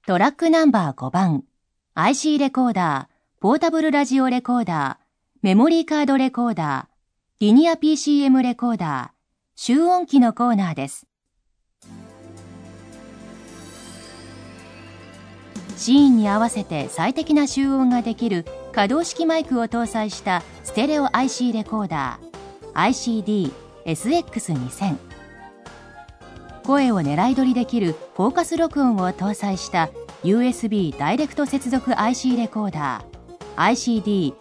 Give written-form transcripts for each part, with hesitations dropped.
トラックナンバー5番、IC レコーダー、ポータブルラジオレコーダー、メモリーカードレコーダー、リニア PCM レコーダー、集音機のコーナーです。シーンに合わせて最適な集音ができる可動式マイクを搭載したステレオ IC レコーダー ICD-SX2000、声を狙い撮りできるフォーカス録音を搭載した USB ダイレクト接続 IC レコーダー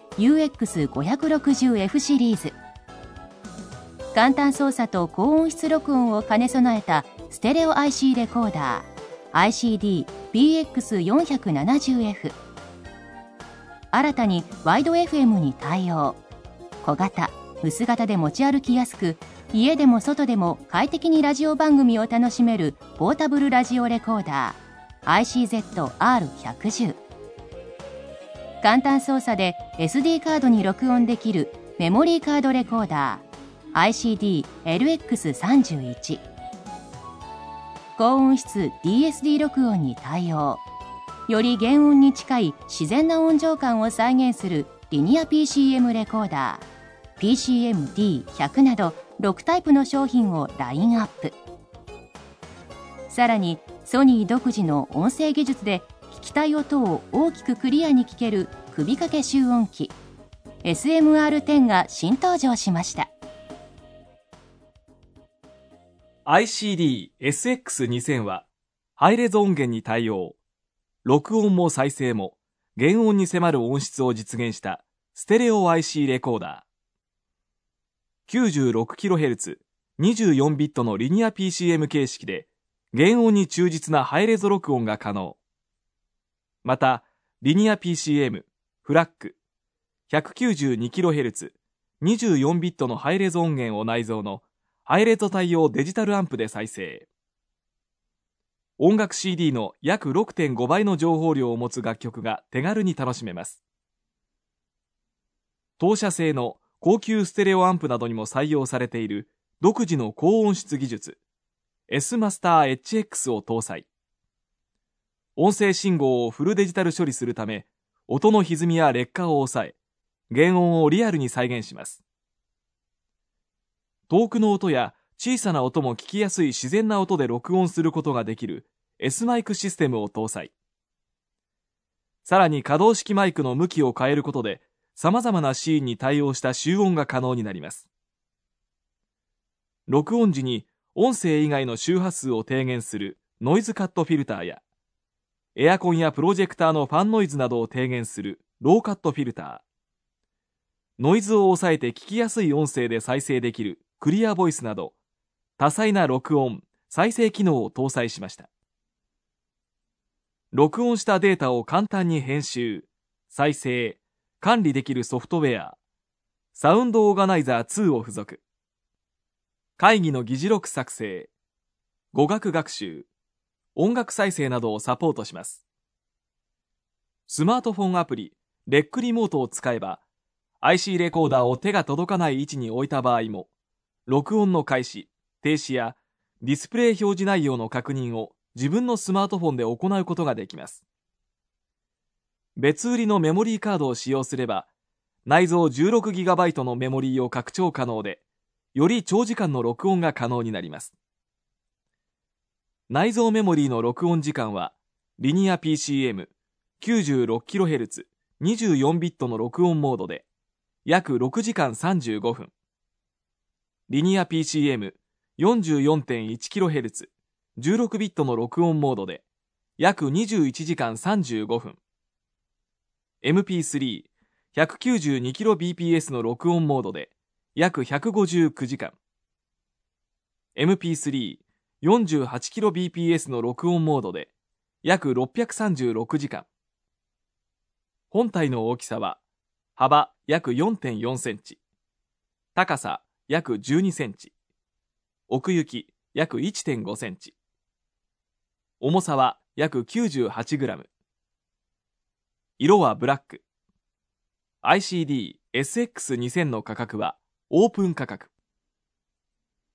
ICD-UX560F シリーズ、簡単操作と高音質録音を兼ね備えたステレオ IC レコーダー ICD-BX470F、 新たにワイド FM に対応、小型・薄型で持ち歩きやすく、家でも外でも快適にラジオ番組を楽しめるポータブルラジオレコーダー ICZ-R110、 簡単操作で SD カードに録音できるメモリーカードレコーダー ICD-LX31、 高音質 DSD 録音に対応、より原音に近い自然な音情感を再現するリニア PCM レコーダー PCM-D100 など6タイプの商品をラインアップ。さらにソニー独自の音声技術で聞きたい音を大きくクリアに聞ける首掛け集音機 SMR10 が新登場しました。 ICD-SX2000 はハイレゾ音源に対応、録音も再生も原音に迫る音質を実現したステレオ IC レコーダー。96kHz、24ビットのリニア PCM 形式で原音に忠実なハイレゾ録音が可能。また、リニア PCM、フラッグ、192kHz、24ビットのハイレゾ音源を内蔵のハイレゾ対応デジタルアンプで再生。音楽 CD の約 6.5 倍の情報量を持つ楽曲が手軽に楽しめます。当社製の高級ステレオアンプなどにも採用されている独自の高音質技術 S マスター HX を搭載。音声信号をフルデジタル処理するため、音の歪みや劣化を抑え、原音をリアルに再現します。遠くの音や小さな音も聞きやすい自然な音で録音することができる S マイクシステムを搭載。さらに可動式マイクの向きを変えることで、様々なシーンに対応した集音が可能になります。録音時に音声以外の周波数を低減するノイズカットフィルターや、エアコンやプロジェクターのファンノイズなどを低減するローカットフィルター、ノイズを抑えて聞きやすい音声で再生できるクリアボイスなど、多彩な録音・再生機能を搭載しました。録音したデータを簡単に編集、再生、管理できるソフトウェア、サウンドオーガナイザー2を付属。会議の議事録作成、語学学習、音楽再生などをサポートします。スマートフォンアプリ、レックリモートを使えば、IC レコーダーを手が届かない位置に置いた場合も、録音の開始、停止やディスプレイ表示内容の確認を自分のスマートフォンで行うことができます。別売りのメモリーカードを使用すれば、内蔵 16GB のメモリーを拡張可能で、より長時間の録音が可能になります。内蔵メモリーの録音時間は、リニア PCM、96kHz、24ビットの録音モードで、約6時間35分。リニア PCM、44.1kHz、16ビットの録音モードで、約21時間35分。MP3、192kbps の録音モードで約159時間。MP3、48kbps の録音モードで約636時間。本体の大きさは、幅約 4.4 センチ、高さ約12センチ、奥行き約 1.5 センチ、重さは約 98g。色はブラック。ICD-SX2000 の価格はオープン価格。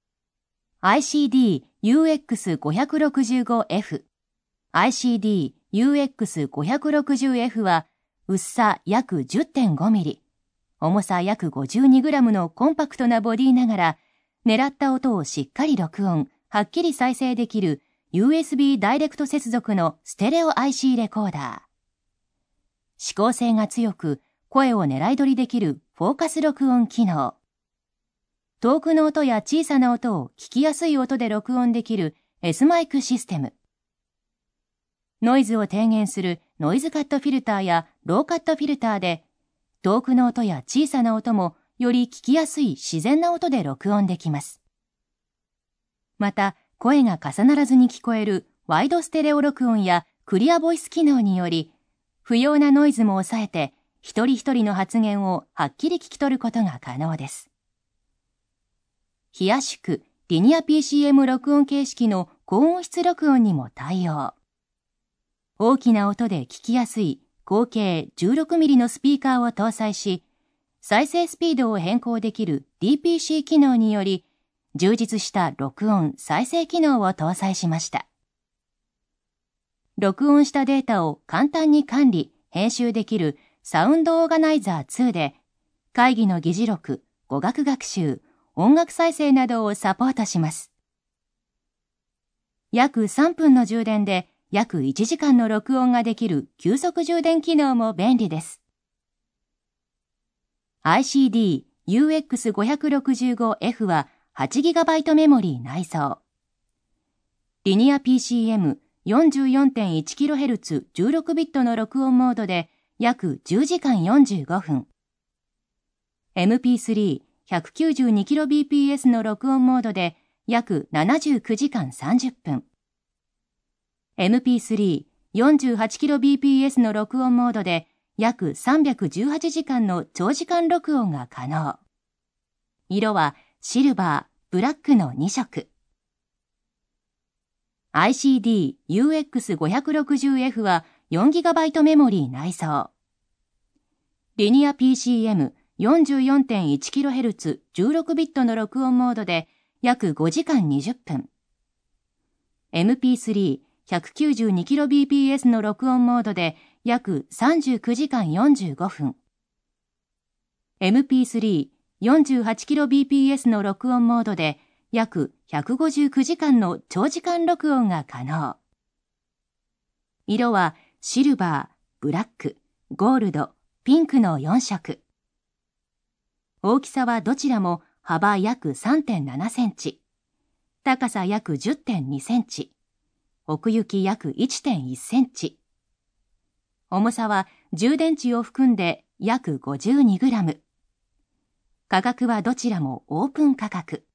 ICD-UX565F、ICD UX560F は薄さ約 10.5 ミリ、重さ約52グラムのコンパクトなボディながら、狙った音をしっかり録音、はっきり再生できる USB ダイレクト接続のステレオ IC レコーダー。指向性が強く、声を狙い取りできるフォーカス録音機能。遠くの音や小さな音を聞きやすい音で録音できる S マイクシステム。ノイズを低減するノイズカットフィルターやローカットフィルターで、遠くの音や小さな音もより聞きやすい自然な音で録音できます。また、声が重ならずに聞こえるワイドステレオ録音やクリアボイス機能により、不要なノイズも抑えて、一人一人の発言をはっきり聞き取ることが可能です。非圧縮リニア PCM 録音形式の高音質録音にも対応。大きな音で聞きやすい合計 16mm のスピーカーを搭載し、再生スピードを変更できる DPC 機能により、充実した録音・再生機能を搭載しました。録音したデータを簡単に管理・編集できるサウンドオーガナイザー2で、会議の議事録、語学学習、音楽再生などをサポートします。約3分の充電で約1時間の録音ができる急速充電機能も便利です。ICD UX565F は 8GB メモリー内蔵。リニア PCM44.1kHz 16ビットの録音モードで約10時間45分。MP3-192kbps の録音モードで約79時間30分。MP3-48kbps の録音モードで約318時間の長時間録音が可能。色はシルバー、ブラックの2色。ICD UX560F は 4GB メモリー内蔵。リニア PCM44.1kHz 16ビットの録音モードで約5時間20分。MP3-192kbps の録音モードで約39時間45分。MP3-48kbps の録音モードで約159時間の長時間録音が可能。色はシルバー、ブラック、ゴールド、ピンクの4色。大きさはどちらも幅約 3.7 センチ、高さ約 10.2 センチ、奥行き約 1.1 センチ。重さは充電池を含んで約52グラム。価格はどちらもオープン価格。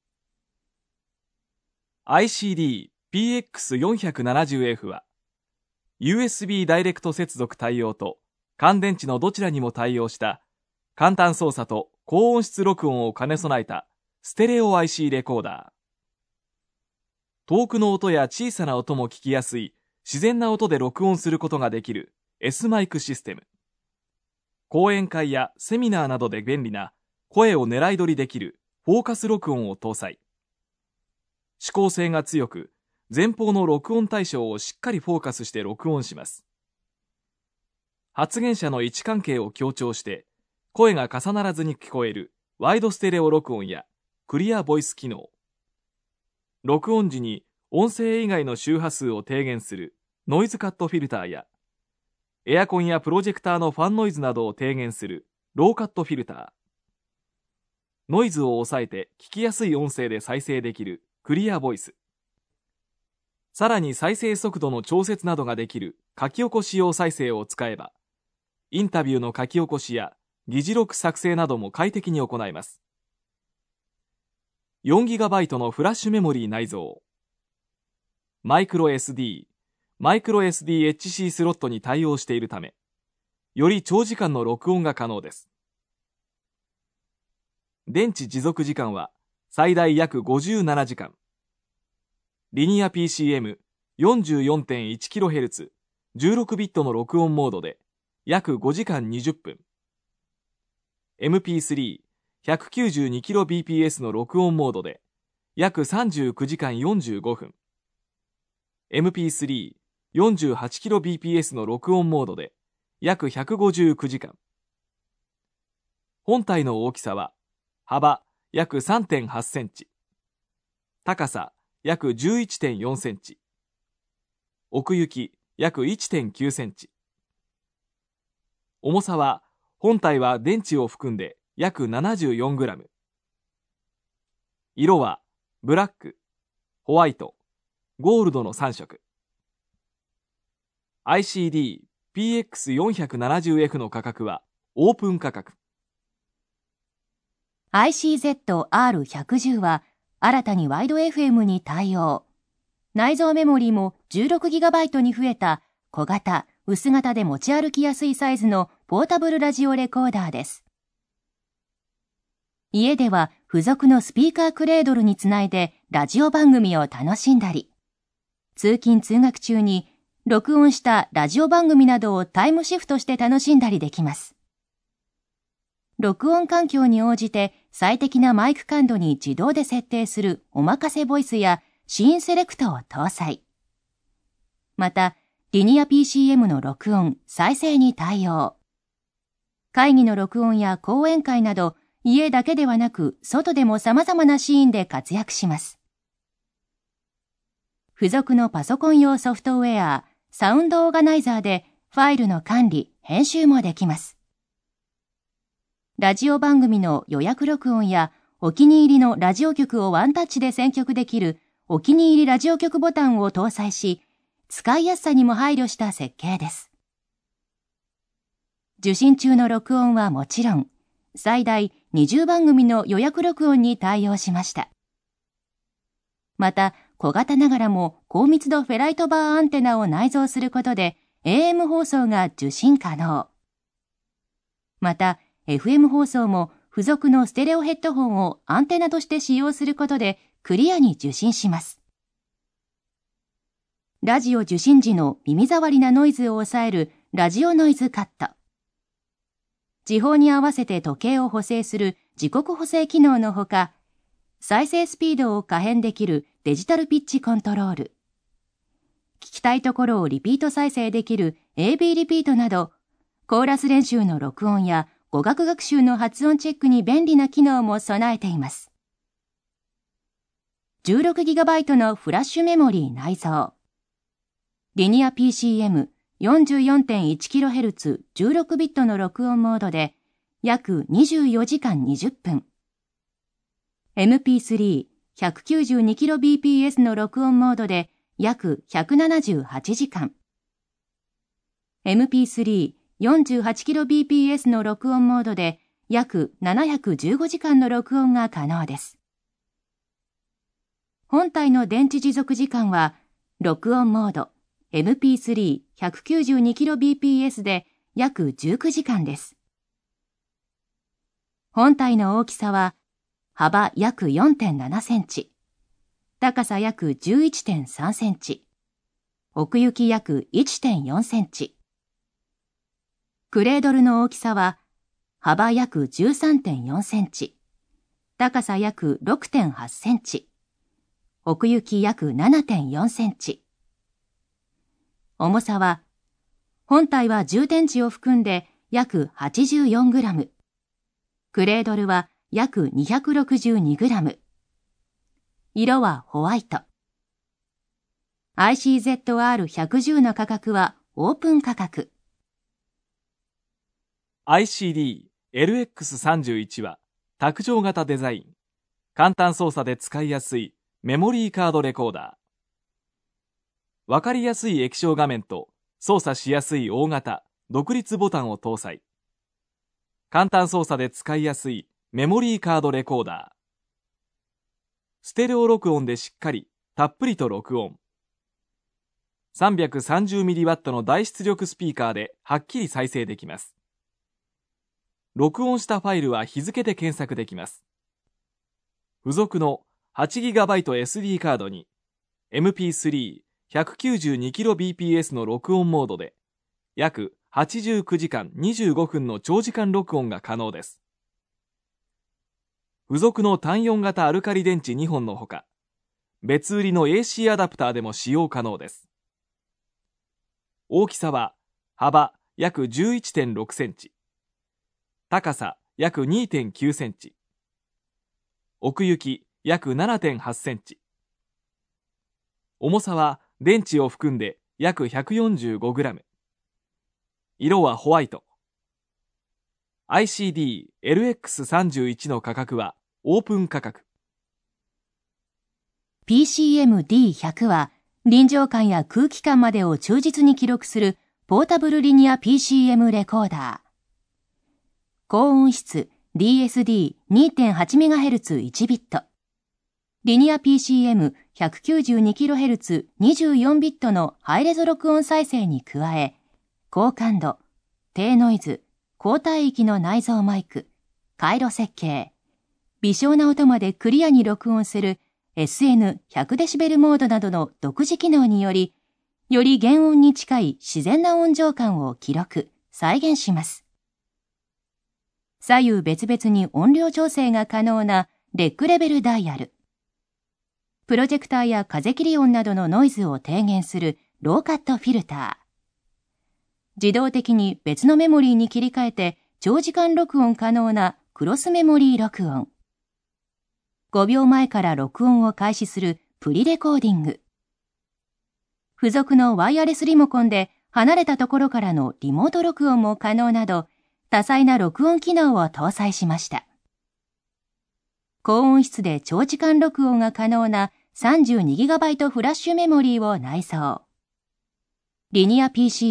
ICD PX470F は USB ダイレクト接続対応と乾電池のどちらにも対応した簡単操作と高音質録音を兼ね備えたステレオ IC レコーダー。遠くの音や小さな音も聞きやすい自然な音で録音することができる S マイクシステム。講演会やセミナーなどで便利な声を狙い取りできるフォーカス録音を搭載。指向性が強く、前方の録音対象をしっかりフォーカスして録音します。発言者の位置関係を強調して、声が重ならずに聞こえるワイドステレオ録音やクリアボイス機能。録音時に音声以外の周波数を低減するノイズカットフィルターや、エアコンやプロジェクターのファンノイズなどを低減するローカットフィルター。ノイズを抑えて聞きやすい音声で再生できるクリアボイス。さらに再生速度の調節などができる書き起こし用再生を使えば、インタビューの書き起こしや議事録作成なども快適に行えます。4GB のフラッシュメモリー内蔵。マイクロ SD、マイクロ SDHC スロットに対応しているため、より長時間の録音が可能です。電池持続時間は最大約57時間。リニア PCM44.1kHz 16ビットの録音モードで約5時間20分。MP3-192kbps の録音モードで約39時間45分。 48kbps の録音モードで約159時間。本体の大きさは幅約 3.8 センチ、高さ約 11.4 センチ、奥行き約 1.9 センチ。重さは本体は電池を含んで約74グラム。色はブラック、ホワイト、ゴールドの3色。ICD-PX470F の価格はオープン価格。 ICZ-R110 は新たにワイド FM に対応。内蔵メモリーも 16GB に増えた小型、薄型で持ち歩きやすいサイズのポータブルラジオレコーダーです。家では付属のスピーカークレードルにつないでラジオ番組を楽しんだり、通勤通学中に録音したラジオ番組などをタイムシフトして楽しんだりできます。録音環境に応じて最適なマイク感度に自動で設定するおまかせボイスやシーンセレクトを搭載。また、リニア PCM の録音、再生に対応。会議の録音や講演会など、家だけではなく外でも様々なシーンで活躍します。付属のパソコン用ソフトウェア、サウンドオーガナイザーでファイルの管理、編集もできます。ラジオ番組の予約録音やお気に入りのラジオ局をワンタッチで選曲できるお気に入りラジオ局ボタンを搭載し、使いやすさにも配慮した設計です。受信中の録音はもちろん、最大20番組の予約録音に対応しました。また、小型ながらも高密度フェライトバーアンテナを内蔵することで AM 放送が受信可能。また、FM 放送も付属のステレオヘッドホンをアンテナとして使用することでクリアに受信します。ラジオ受信時の耳障りなノイズを抑えるラジオノイズカット。時報に合わせて時計を補正する時刻補正機能のほか、再生スピードを可変できるデジタルピッチコントロール。聞きたいところをリピート再生できる AB リピートなど、コーラス練習の録音や語学学習の発音チェックに便利な機能も備えています。16GB のフラッシュメモリー内蔵。リニア PCM44.1kHz 16ビットの録音モードで約24時間20分。MP3-192kbps の録音モードで約178時間。MP3-48kbps の録音モードで約715時間の録音が可能です。本体の電池持続時間は、録音モード MP3-192kbps で約19時間です。本体の大きさは、幅約 4.7 センチ、高さ約 11.3 センチ、奥行き約 1.4 センチ。クレードルの大きさは、幅約 13.4 センチ、高さ約 6.8 センチ、奥行き約 7.4 センチ。重さは、本体は充電池を含んで約84グラム、クレードルは約262グラム。色はホワイト。ICZ-R110 の価格はオープン価格。 ICD-LX31 は卓上型デザイン。簡単操作で使いやすいメモリーカードレコーダー。わかりやすい液晶画面と操作しやすい大型、独立ボタンを搭載。簡単操作で使いやすいメモリーカードレコーダー。ステレオ録音でしっかり、たっぷりと録音。330mW の大出力スピーカーではっきり再生できます。録音したファイルは日付で検索できます。付属の 8GB SD カードに MP3-192kbps の録音モードで約89時間25分の長時間録音が可能です。付属の単4型アルカリ電池2本のほか、別売りの AC アダプターでも使用可能です。 大きさは幅約 11.6 センチ、高さ約 2.9 センチ、奥行き約 7.8 センチ、重さは電池を含んで約 145グラム、色はホワイト。ICD-LX31 の価格はオープン価格。 PCM-D100 は臨場感や空気感までを忠実に記録するポータブルリニア PCM レコーダー。高音質 DSD2.8MHz1 ビット。リニア PCM192kHz24 ビットのハイレゾ録音再生に加え、高感度、低ノイズ、高帯域の内蔵マイク、回路設計、微小な音までクリアに録音する SN100dB モードなどの独自機能により、より原音に近い自然な音情感を記録、再現します。左右別々に音量調整が可能なレックレベルダイヤル。プロジェクターや風切り音などのノイズを低減するローカットフィルター。自動的に別のメモリーに切り替えて長時間録音可能なクロスメモリー録音。5秒前から録音を開始するプリレコーディング。付属のワイヤレスリモコンで離れたところからのリモート録音も可能など、多彩な録音機能を搭載しました。高音質で長時間録音が可能な 32GB フラッシュメモリーを内蔵。リニア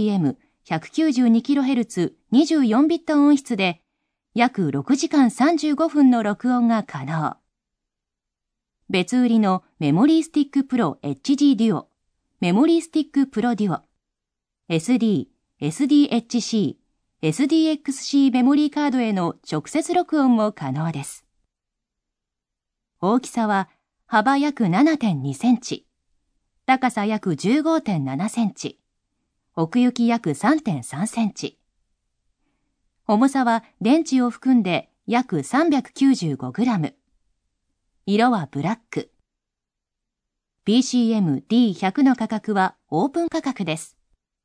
PCM192kHz24 ビット音質で約6時間35分の録音が可能。別売りのメモリースティックプロ HD デュオ、メモリースティックプロデュオ、SD、SDHC、SDXC メモリーカードへの直接録音も可能です。大きさは幅約 7.2 センチ、高さ約 15.7 センチ、奥行き約 3.3 センチ。重さは電池を含んで約395グラム。色はブラック。PCM-D100 の価格はオープン価格です。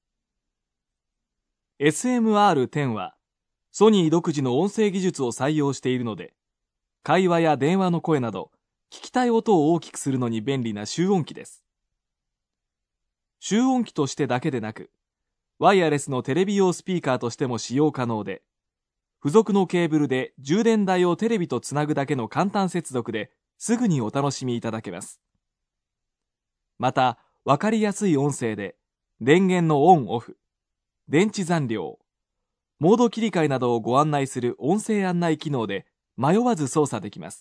SMR10 はソニー独自の音声技術を採用しているので、会話や電話の声など聞きたい音を大きくするのに便利な集音機です。集音機としてだけでなく、ワイヤレスのテレビ用スピーカーとしても使用可能で、付属のケーブルで充電台をテレビとつなぐだけの簡単接続ですぐにお楽しみいただけます。また、わかりやすい音声で電源のオンオフ、電池残量、モード切り替えなどをご案内する音声案内機能で迷わず操作できます。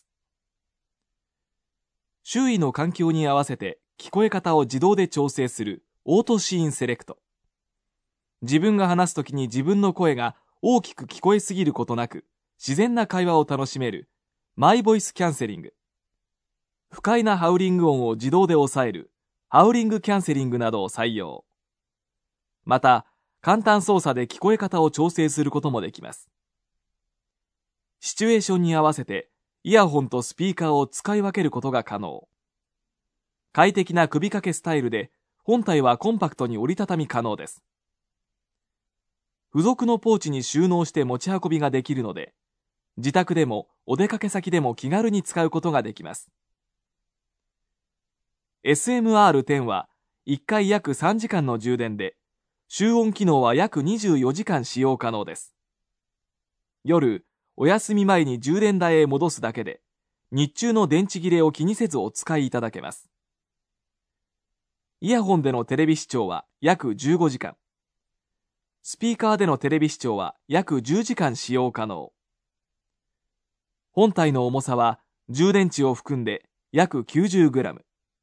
周囲の環境に合わせて聞こえ方を自動で調整するオートシーンセレクト。自分が話すときに自分の声が大きく聞こえすぎることなく自然な会話を楽しめるマイボイスキャンセリング。不快なハウリング音を自動で抑えるハウリングキャンセリングなどを採用。また、簡単操作で聞こえ方を調整することもできます。シチュエーションに合わせてイヤホンとスピーカーを使い分けることが可能。快適な首掛けスタイルで本体はコンパクトに折りたたみ可能です。付属のポーチに収納して持ち運びができるので、自宅でもお出かけ先でも気軽に使うことができます。SMR10 は1回約3時間の充電で、集音機能は約24時間使用可能です。夜、お休み前に充電台へ戻すだけで、日中の電池切れを気にせずお使いいただけます。イヤホンでのテレビ視聴は約15時間。スピーカーでのテレビ視聴は約10時間使用可能。本体の重さは充電池を含んで約 90g。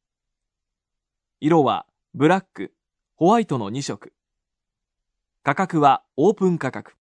色はブラック、ホワイトの2色。価格はオープン価格。